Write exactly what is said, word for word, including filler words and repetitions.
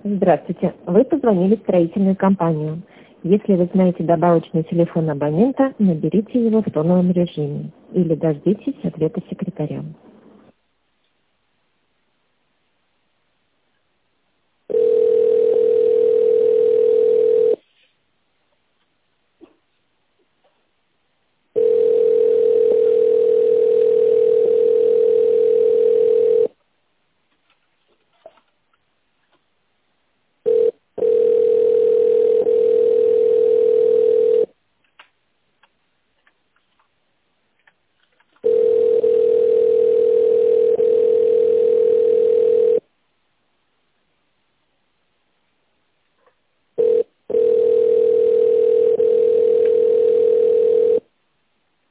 Здравствуйте. Вы позвонили в строительную компанию. Если вы знаете добавочный телефон абонента, наберите его в тоновом режиме или дождитесь ответа секретаря.